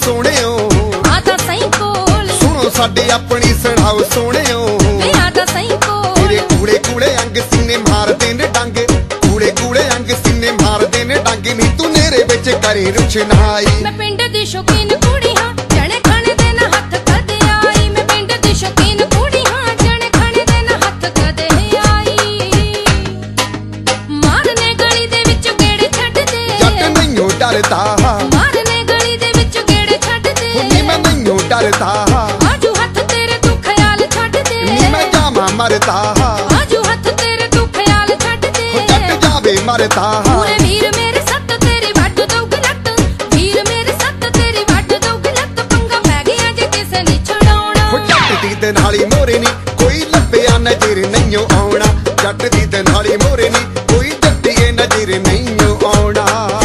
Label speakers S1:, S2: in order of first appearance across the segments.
S1: सोहणिओ
S2: आदा सही कोल
S1: सुनो साडी अपनी सुणाओ सोहणिओ
S2: वे आदा सही कोल
S1: तेरे कूड़े कूड़े अंग सीने मारदे ने डंग कूड़े कूड़े अंग सीने मारदे ने डंग नी तू नेरे विच करे रुचनाई
S2: मैं पिंड दी शौकीन कुड़ी हां जने खाने दे ना हथ कदे आई मैं पिंड दी शौकीन कुड़ी हां जने खाने दे ना हथ कदे आई मारने गली दे विच गेड़े छड्ड दे
S1: जट नहींओ डरदा
S2: मारने गली दे विच गेड़े छड्ड दे
S1: नी मैं नहींओ डरदा
S2: आजू हथ तेरे तू ख्याल छड्ड दे
S1: नी मैं जावां मरदा
S2: आजू हथ तेरे तू ख्याल छड्ड दे
S1: जट जावे मरदा
S2: पूरे वीर मेरे सत्त तेरी वड्ड दऊगी लत्त वीर मेरे सत्त तेरी वड्ड दऊगी लत्त पंगा पै गया जे किसे नी छड़ाउणा
S1: जट दी ते नाली मोरे नी कोई लभ्या नजर नहींओ आउणा जट दी ते नाली मोरे नी कोई जट्टीए नजर नहींओ आउणा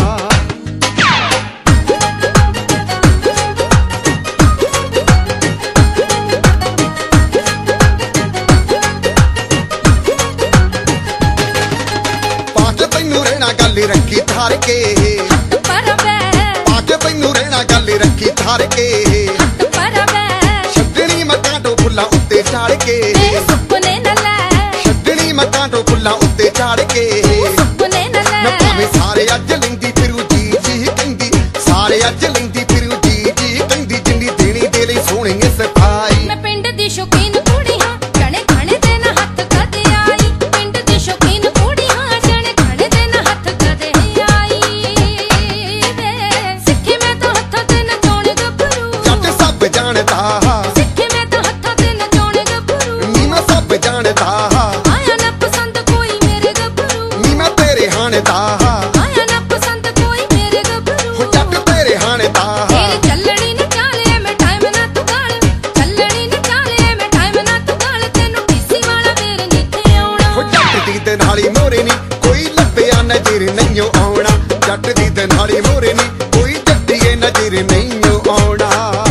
S1: पाके तैनू रहना गल रखी थार के
S2: पर वे
S1: पाके तैनू रहना गल रखी थार के
S2: पर वे
S1: छड्डनी मक्कां टो फुल्लां उत्ते चाड़ के
S2: ते सुपने न ले
S1: छड्डनी मक्कां टो फुल्लां उत्ते चाड़ के
S2: सुपने न
S1: मैं
S2: ले
S1: भावें सारे अज लैंदी फिरू जी जी कहंदी सारे अज लैंदी फिरू जी जी कहंदी जिन्नी देनी दे लई सोहणीए सफाई
S2: मैं पिंड दी शौकीन कुड़ी हां जने खाने दे ना हथ कदे आई पिंड दी शौकीन कुड़ी हां जने खाने दे ना हथ कदे आई वे सिੱਖੀ मैं तो हत्थां ते नचाउण गभरू
S1: जट सब जानदा
S2: सिੱਖੀ मैं तो हत्थां ते नचाउण गभरू
S1: नी मैं सब जानदा
S2: आया ना पसंद कोई मेरे गभरू
S1: नी मैं तेरे हाणदा
S2: आया ना पसंद कोई मेरे गभरू
S1: हो जट तेरे हाणदा
S2: तेरी ਚੱਲਣੀ ਨੀ ਚਾਲੇ ਮੈਂ ਟਾਈਮ ਨਾ ਤੂੰ ਗਾਲ ਚੱਲਣੀ ਨੀ ਚਾਲੇ ਮੈਂ ਟਾਈਮ ਨਾ ਤੂੰ ਗਾਲ ਤੈਨੂੰ ਟੀਸੀ ਵਾਲਾ ਵੇਰ ਨੀਥੇ ਆਉਣਾ
S1: ਹੋ ਜੱਟ ਦੀ ਤੇ ਨਾਲੀ ਮੋਰੇ ਨੀ ਕੋਈ ਲੱਭਿਆ ਨਜ਼ਰ ਨਹੀਂਓ ਆਉਣਾ ਜੱਟ ਦੀ ਤੇ ਨਾਲੀ ਮੋਰੇ ਨੀ ਕੋਈ ਜੱਟੀਏ ਨਜ਼ਰ ਨਹੀਂਓ ਆਉਣਾ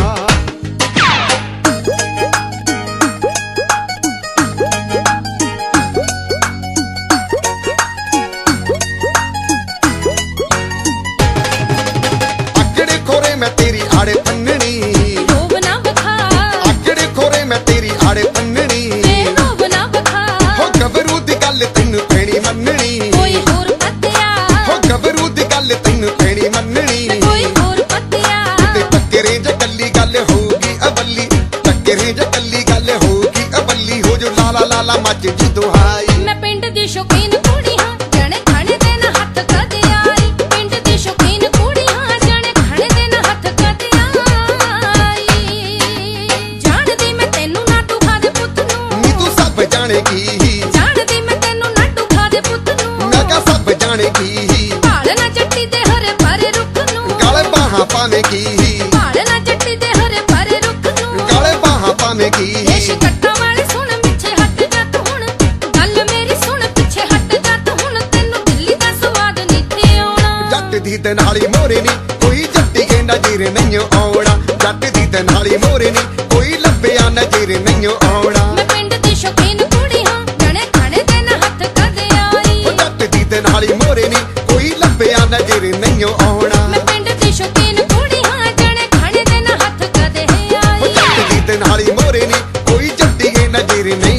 S1: ਆਕੜੇ ਖੋਰੇ ਮੈਂ ਤੇਰੀ ਆੜੇ ਪੰਨਣੀ
S2: ਰੋਬ ਨਾ ਬਖਾ
S1: ਆਕੜੇ ਖੋਰੇ ਮੈਂ ਤੇਰੀ ਆੜੇ ਪੰਨਣੀ
S2: ਵੇ ਰੋਬ ਨਾ ਬਖਾ
S1: ਹੋ ਗੱਭਰੂ ਦੀ ਗੱਲ ਤੈਨੂੰ ਪੈਣੀ ਮੰਨਣੀ
S2: ਕੋਈ ਹੋਰ ਪੱਤਿਆ
S1: ਹੋ ਗੱਭਰੂ ਦੀ ਗੱਲ ਤੈਨੂੰ ਪੈਣੀ ਮੰਨਣੀ
S2: ਕੋਈ ਹੋਰ ਪੱਤਿਆ
S1: ਤੇ ਟੱਕਰੇ ਜੇ ਕੱਲੀ ਗੱਲ ਹੋਊਗੀ ਅਬੱਲੀ ਟੱਕਰੇ ਜੇ ਕੱਲੀ ਗੱਲ ਹੋਊਗੀ ਅਬੱਲੀ ਹੋ ਜੋ ਲਾਲਾ ਲਾਲਾ ਮੱਚ ਜੀ ਦੁਹਾਈ
S2: ਮੈਂ ਪਿੰਡ ਦੀ ਸ਼ੌਕੀਨ ਕੁੜੀ ਹਾਂ ਜਣੇ ਖਾਣੇ ਦੇ ਨਾ ਹੱਥ ਕਦੇ ਆਈ ਪਿੰਡ ਦੀ ਸ਼ੌਕੀਨ ਕੁੜੀ ਹਾਂ ਜਣੇ ਖਾਣੇ ਦੇ ਨਾ ਹੱਥ ਕਦੇ ਆਈ ਜਾਣਦੀ ਮੈਂ ਤੈਨੂੰ ਨਾ ਤੂੰ ਖਾਦੇ ਪੁੱਤ ਨੂੰ
S1: ਨੀ ਤੂੰ ਸਭ ਜਾਣੇਗੀ
S2: ਜਾਣਦੀ ਮੈਂ ਤੈਨੂੰ ਨਾ ਤੂੰ ਖਾਦੇ ਪੁੱਤ ਨੂੰ
S1: ਮੈਂ ਕਹਾਂ ਸਭ ਜਾਣੇਗੀ
S2: ਭਾਲ ਨਾ ਜੱਟੀ ਦੇ ਹਰੇ ਭਰੇ ਰੁੱਖ ਨੂੰ
S1: ਗਾਲੇ ਬਾਹਾਂ ਪਾਵੇਂਗੀ
S2: ਭਾਲ ਨਾ ਜੱਟੀ ਦੇ ਹਰੇ ਭਰੇ ਰੁੱਖ ਨੂੰ
S1: ਗਾਲੇ ਬਾਹਾਂ ਪਾਵੇਂਗੀ
S2: ਦੇਸ਼ ਕੱਟਾਂ ਵਾਲੇ ਸੁਣ ਪਿੱਛੇ ਹਟ ਜਾ ਤੂੰ ਹੁਣ ਗੱਲ ਮੇਰੀ ਸੁਣ ਪਿੱਛੇ ਹਟ ਜਾ ਤੂੰ ਹੁਣ ਤੈਨੂੰ ਦਿੱਲੀ ਦਾ ਸਵਾਦ ਨੀਥੇ ਆਉਣਾ
S1: ਜੱਟ ਦੀ ਤੇ ਨਾਲੀ ਮੋਰੇ ਨੀ ਕੋਈ ਜੱਟੀਏ ਨਜ਼ਰ ਨਹੀਂਓ ਆਉਣਾ ਜੱਟ ਦੀ ਤੇ ਨਾਲੀ ਮੋਰੇ ਨੀ ਕੋਈ ਲੱਭਿਆ ਨਜ਼ਰ ਨਹੀਂਓ ਆਉਣਾ
S2: ਮੈਂ ਪਿੰਡ ਦੀ ਸ਼ੌਕੀਨ ਕੁੜੀ ਹਾਂ ਜਣੇ ਖਾਣੇ ਦੇ ਨਾ ਹੱਥ ਕਦੇ ਆਈ
S1: ਹੋ ਜੱਟ ਦੀ ਤੇ ਨਾਲੀ ਮੋਰੇ ਨੀ ਕੋਈ ਲੱਭਿਆ ਨਜ਼ਰ ਨਹੀਂਓ ਆਉਣਾ
S2: ਮੈਂ ਪਿੰਡ ਦੀ ਸ਼ੌਕੀਨ ਕੁੜੀ ਹਾਂ ਜਣੇ ਖਾਣੇ ਦੇ ਨਾ ਹੱਥ ਕਦੇ
S1: ਹੋ
S2: ਆਈ
S1: ਜੱਟ ਦੀ ਤੇ ਨਾਲੀ ਮੋਰੇ ਨੀ ਕੋਈ ਜੱਟੀਏ ਨਜ਼ਰ ਨਹੀਂ